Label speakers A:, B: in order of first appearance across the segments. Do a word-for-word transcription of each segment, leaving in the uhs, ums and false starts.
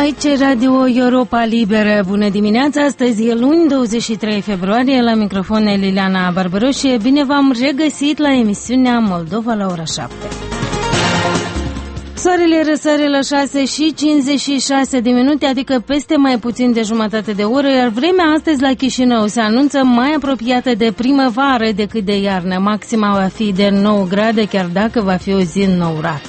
A: Aici Radio Europa Liberă. Bună dimineața, astăzi e luni, douăzeci și trei februarie, la microfon Liliana Barbaroșie. Bine v-am regăsit la emisiunea Moldova la ora șapte. Soarele răsare la șase și cincizeci și șase de minute, adică peste mai puțin de jumătate de oră, iar vremea astăzi la Chișinău se anunță mai apropiată de primăvară decât de iarnă. Maxima va fi de nouă grade, chiar dacă va fi o zi înnourată.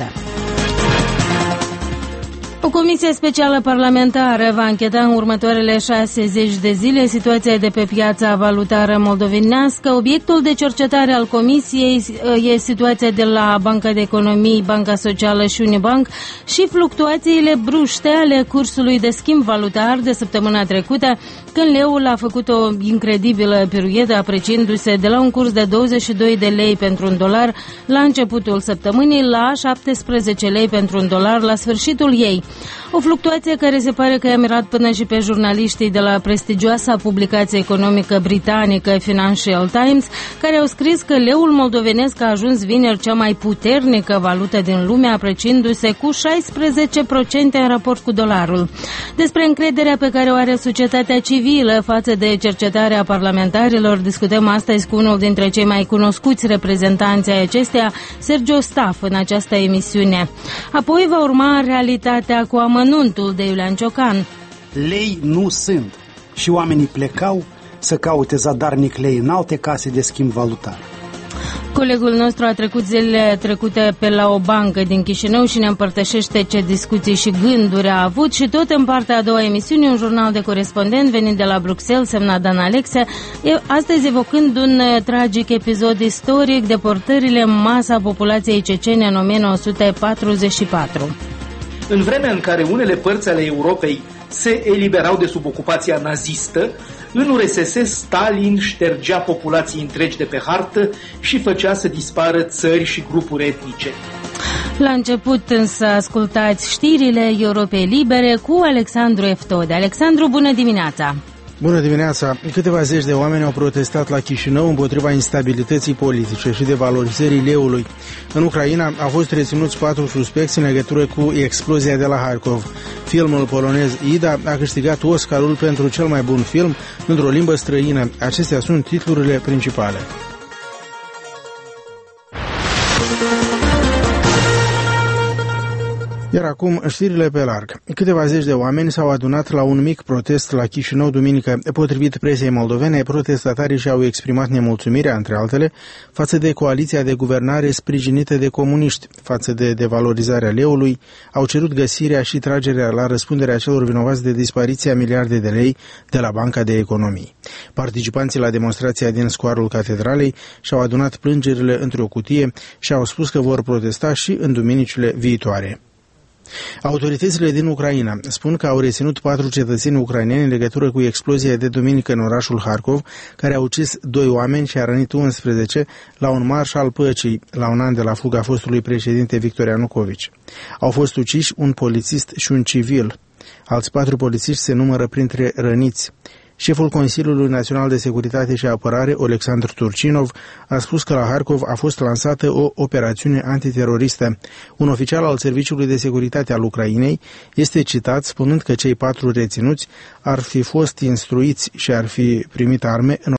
A: O comisie specială parlamentară va încheta în următoarele șase zeci de zile situația de pe piața valutară moldovenească. Obiectul de cercetare al comisiei e situația de la Banca de Economii, Banca Socială și Unibank și fluctuațiile bruște ale cursului de schimb valutar de săptămâna trecută, când leul a făcut o incredibilă piruetă, apreciindu-se de la un curs de douăzeci și doi de lei pentru un dolar la începutul săptămânii la șaptesprezece lei pentru un dolar la sfârșitul ei. O fluctuație care se pare că i-a mirat până și pe jurnaliștii de la prestigioasa publicație economică britanică Financial Times, care au scris că leul moldovenesc a ajuns vineri cea mai puternică valută din lume, apreciindu-se cu șaisprezece la sută în raport cu dolarul. Despre încrederea pe care o are societatea civilă față de cercetarea parlamentarilor discutăm astăzi cu unul dintre cei mai cunoscuți reprezentanți ai acesteia, Sergiu Staf, în această emisiune. Apoi va urma realitatea cu amănuntul de Iulian Ciocan.
B: Lei nu sunt și oamenii plecau să caute zadarnic lei în alte case de schimb valutar.
A: Colegul nostru a trecut zilele trecute pe la o bancă din Chișinău și ne împărtășește ce discuții și gânduri a avut, și tot în partea a doua emisiunii un jurnal de corespondent venit de la Bruxelles, semnat Dan Alexia, astăzi evocând un tragic episod istoric, deportările în masă a populației cecene în o mie nouă sute patruzeci și patru.
C: În vremea în care unele părți ale Europei se eliberau de sub ocupația nazistă, în U R S S Stalin ștergea populații întregi de pe hartă și făcea să dispară țări și grupuri etnice.
A: La început însă ascultați știrile Europei Libere cu Alexandru Eftode. Alexandru, bună dimineața!
D: Bună dimineața! Câteva zeci de oameni au protestat la Chișinău împotriva instabilității politice și de valorizării leului. În Ucraina au fost reținuți patru suspecți în legătură cu explozia de la Harkov. Filmul polonez Ida a câștigat Oscarul pentru cel mai bun film într-o limbă străină. Acestea sunt titlurile principale. Iar acum, știrile pe larg. Câteva zeci de oameni s-au adunat la un mic protest la Chișinău duminică. Potrivit presei moldovene, protestatarii și-au exprimat nemulțumirea, între altele, față de coaliția de guvernare sprijinită de comuniști, față de devalorizarea leului, au cerut găsirea și tragerea la răspunderea celor vinovați de dispariția miliarde de lei de la Banca de Economii. Participanții la demonstrația din scoarul Catedralei și-au adunat plângerile într-o cutie și au spus că vor protesta și în duminicile viitoare. Autoritățile din Ucraina spun că au reținut patru cetățeni ucraineni în legătură cu explozia de duminică în orașul Harkov, care a ucis doi oameni și a rănit unsprezece la un marș al păcii, la un an de la fuga fostului președinte Victor Ianucovici. Au fost uciși un polițist și un civil. Alți patru polițiști se numără printre răniți. Șeful Consiliului Național de Securitate și Apărare, Oleksandr Turcinov, a spus că la Harkov a fost lansată o operațiune antiteroristă. Un oficial al Serviciului de Securitate al Ucrainei este citat spunând că cei patru reținuți ar fi fost instruiți și ar fi primit arme în